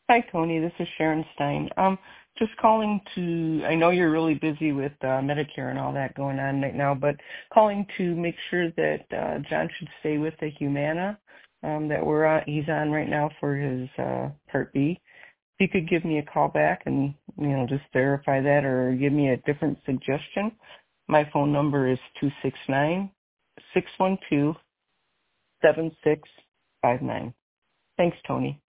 Hi, Tony. This is Sharon Stein. Just calling to, I know you're really busy with Medicare and all that going on right now, but calling to make sure that John should stay with the Humana that he's on right now for his Part B. If you could give me a call back and, just verify that or give me a different suggestion. My phone number is 269-612-7659. Thanks, Tony.